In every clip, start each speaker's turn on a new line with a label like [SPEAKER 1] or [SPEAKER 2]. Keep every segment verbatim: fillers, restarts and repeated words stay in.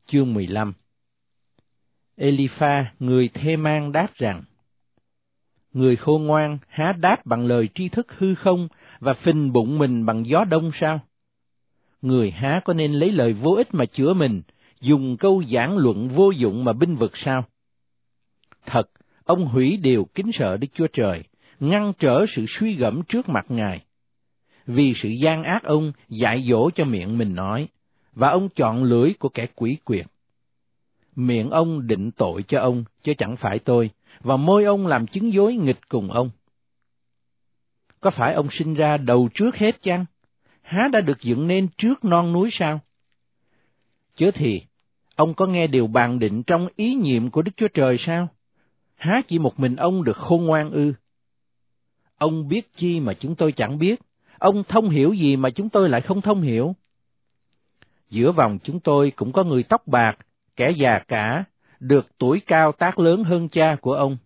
[SPEAKER 1] chương mười lăm. Elipha, người Thê-man đáp rằng, người khôn ngoan há đáp bằng lời tri thức hư không và phình bụng mình bằng gió đông sao? Người há có nên lấy lời vô ích mà chữa mình, dùng câu giảng luận vô dụng mà binh vực sao? Thật, ông hủy điều kính sợ Đức Chúa Trời, ngăn trở sự suy gẫm trước mặt Ngài. Vì sự gian ác ông dạy dỗ cho miệng mình nói, và ông chọn lưỡi của kẻ quỷ quyệt. Miệng ông định tội cho ông, chứ chẳng phải tôi, và môi ông làm chứng dối nghịch cùng ông. Có phải ông sinh ra đầu trước hết chăng? Há đã được dựng nên trước non núi sao? Chớ thì, ông có nghe điều bàn định trong ý nhiệm của Đức Chúa Trời sao? Há chỉ một mình ông được khôn ngoan ư? Ông biết chi mà chúng tôi chẳng biết? Ông thông hiểu gì mà chúng tôi lại không thông hiểu? Giữa vòng chúng tôi cũng có người tóc bạc, kẻ già cả, được tuổi cao tác lớn hơn cha của ông.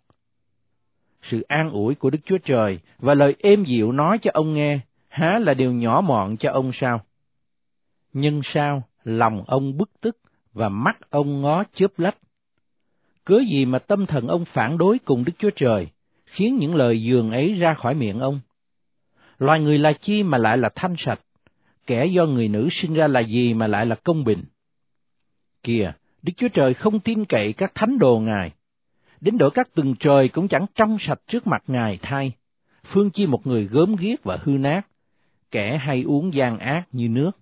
[SPEAKER 1] Sự an ủi của Đức Chúa Trời và lời êm dịu nói cho ông nghe, há là điều nhỏ mọn cho ông sao? Nhưng sao lòng ông bức tức và mắt ông ngó chớp lách? Cớ gì mà tâm thần ông phản đối cùng Đức Chúa Trời, khiến những lời dường ấy ra khỏi miệng ông? Loài người là chi mà lại là thanh sạch? Kẻ do người nữ sinh ra là gì mà lại là công bình? Kìa, Đức Chúa Trời không tin cậy các thánh đồ Ngài. Đến độ các tầng trời cũng chẳng trong sạch trước mặt Ngài thay. Phương chi một người gớm ghiếc và hư nát, kẻ hay uống gian ác như nước.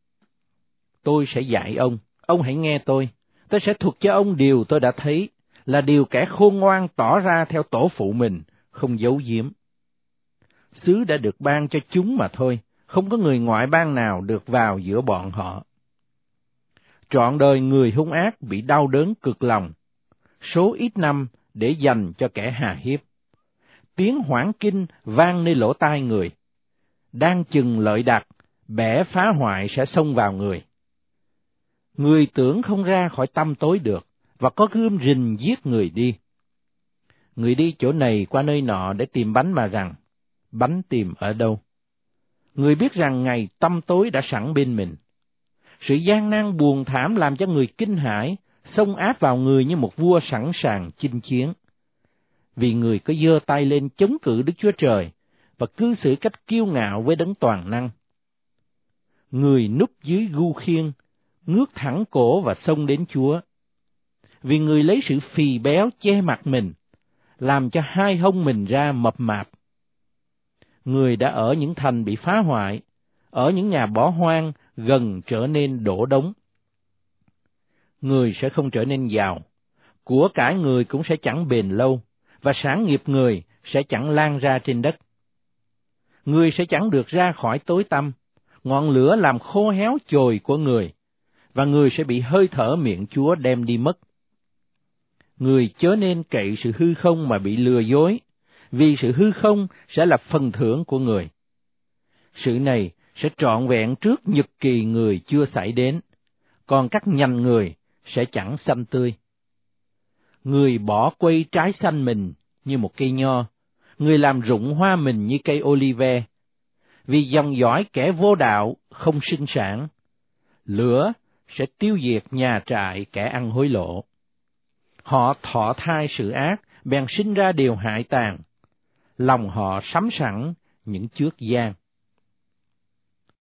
[SPEAKER 1] Tôi sẽ dạy ông, ông hãy nghe tôi. Tôi sẽ thuật cho ông điều tôi đã thấy, là điều kẻ khôn ngoan tỏ ra theo tổ phụ mình, không giấu giếm. Xứ đã được ban cho chúng mà thôi, không có người ngoại bang nào được vào giữa bọn họ. Trọn đời người hung ác bị đau đớn cực lòng, số ít năm để dành cho kẻ hà hiếp. Tiếng hoảng kinh vang nơi lỗ tai người, đang chừng lợi đặc, bẻ phá hoại sẽ xông vào người. Người tưởng không ra khỏi tăm tối được, và có gươm rình giết người đi. Người đi chỗ này qua nơi nọ để tìm bánh mà rằng, bánh tìm ở đâu? Người biết rằng ngày tăm tối đã sẵn bên mình. Sự gian nan buồn thảm làm cho người kinh hãi, xông áp vào người như một vua sẵn sàng chinh chiến. Vì người có giơ tay lên chống cự Đức Chúa Trời, và cư xử cách kiêu ngạo với Đấng toàn năng. Người núp dưới gu khiên, ngước thẳng cổ và xông đến Chúa. Vì người lấy sự phì béo che mặt mình, làm cho hai hông mình ra mập mạp. Người đã ở những thành bị phá hoại, ở những nhà bỏ hoang gần trở nên đổ đống. Người sẽ không trở nên giàu, của cải người cũng sẽ chẳng bền lâu, và sản nghiệp người sẽ chẳng lan ra trên đất. Người sẽ chẳng được ra khỏi tối tăm, ngọn lửa làm khô héo chồi của người, và người sẽ bị hơi thở miệng Chúa đem đi mất. Người chớ nên cậy sự hư không mà bị lừa dối, vì sự hư không sẽ là phần thưởng của người. Sự này sẽ trọn vẹn trước nhật kỳ người chưa xảy đến, còn các nhành người sẽ chẳng xanh tươi. Người bỏ quây trái xanh mình như một cây nho, người làm rụng hoa mình như cây olive. Vì dòng dõi kẻ vô đạo không sinh sản, lửa sẽ tiêu diệt nhà trại kẻ ăn hối lộ. Họ thọ thai sự ác, bèn sinh ra điều hại tàn, lòng họ sắm sẵn những chước gian.